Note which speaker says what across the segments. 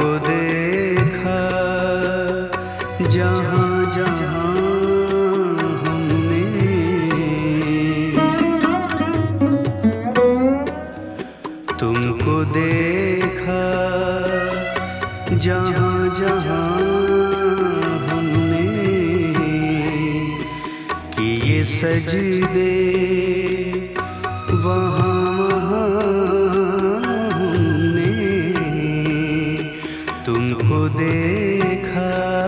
Speaker 1: देखा जहाँ जहाँ हमने, तुमको देखा जहाँ जहाँ हमने, किए सजदे वहाँ तुमको देखा।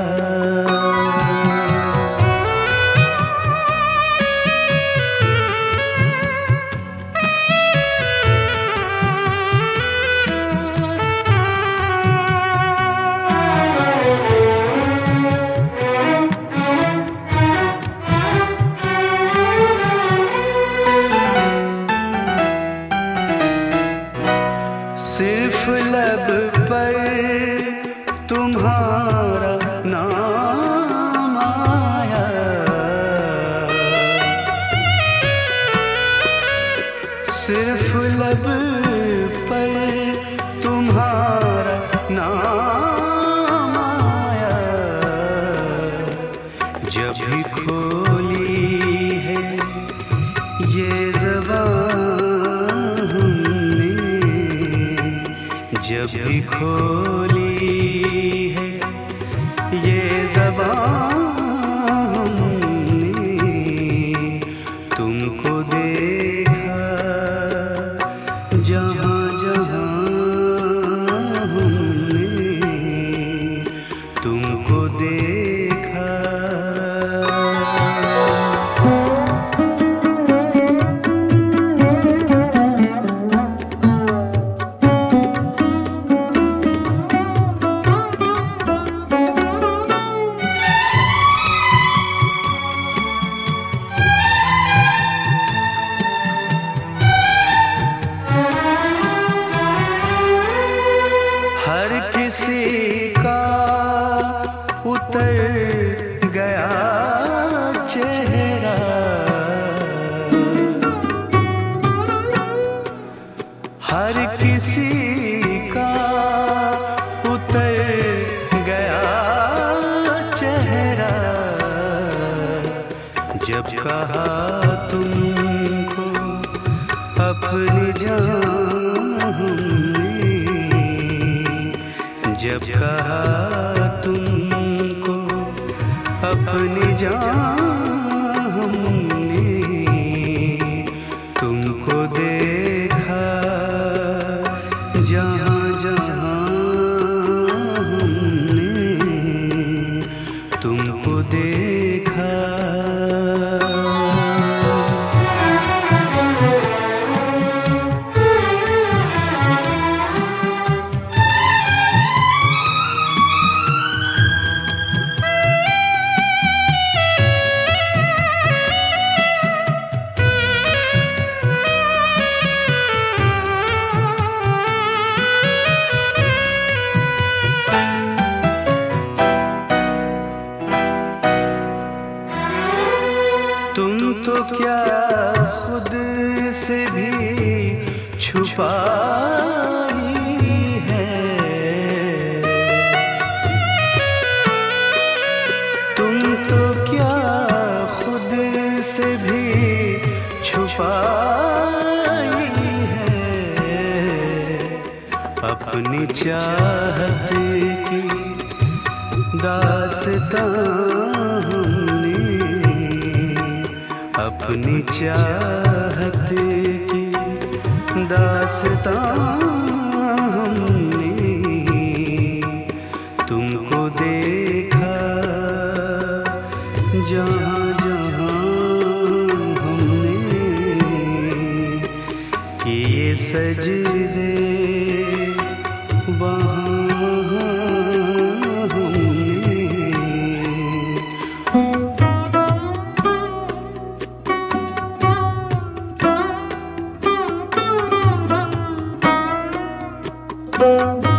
Speaker 1: सिर्फ लब पर तुम्हारा नाम आया, सिर्फ लब पर तुम्हारा नाम आया, जब भी खोली है ये ज़बान हमने, जब भी खोली है ये ज़बान हमने, तुमको देखा जहाँ जहाँ हमने, तुमको देखा। हर किसी का उतर गया चेहरा, हर किसी का उतर गया चेहरा, जब कहा तुमको अपनी जान हमने, जब कहा तुमको अपनी जान हमने, तुमको देखा जहाँ जहाँ हमने, तुमको देखा। तुम तो क्या खुद से भी छुपाई है, तुम तो क्या खुद से भी छुपाई है, अपनी चाहत की दास्तां हमने, अपनी चाहत की दास्तां हमने, तुमको देखा जहाँ जहाँ हमने, किए सजदे वहाँ हमने।